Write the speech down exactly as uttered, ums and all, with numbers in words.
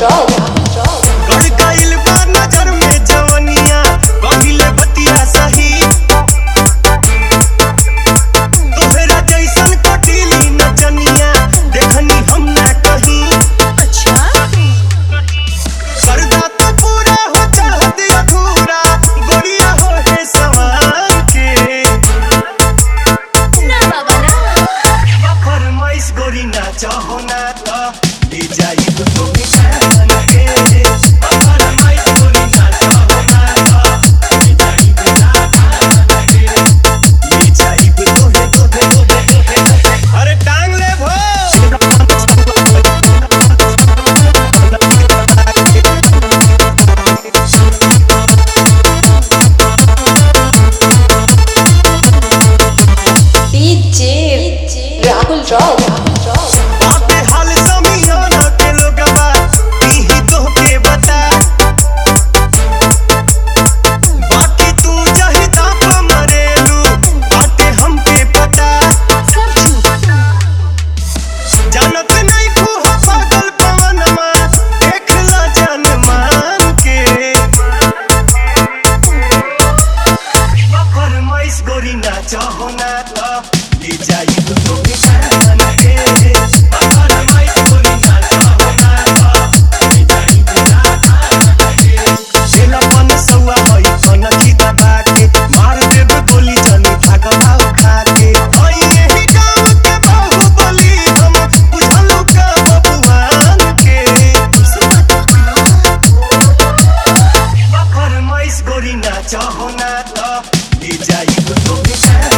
गड़ गइल बा नजर में जवनिया कहिले बतिया सही तोहरा जैसन कटिली नचनिया देखनी हम ना कहीं। अच्छा करदा तो पूरा हो चाहत अधूरा गोरिया हो है सवार के ना बाबा ना फरमाइश गोरी ना चाहो ना तो ले जाई तो निशान के फरमाइश गोरी ना चाहो ना तो ले जाई तो निशान के ले जाई तो तोहे तोहे तोहे अरे टांग ले भो डीजे राहुल रॉक बाते हाल समियाना के लोगवा इही तोहके बता बाकी तू जहिदा पे मरेलू बाटे हमके पता सब झूठ जानत नहीं तू हो पागल पवनमा देख ला जान मान के फरमाइश गोरी ना चाहो ना तो ले जाई तो निशान के फरमाइश गोरी ना चाहो ना तो ले जाई तो निशान के जेलपन सौआ होई कन की दबा के मार देब गोली जनी भागवा उठा के हई एही गांव के बाहुबली हम बुझलू का बबुआन के फरमाइश गोरी ना चाहो ना तो ले जाई तो निशान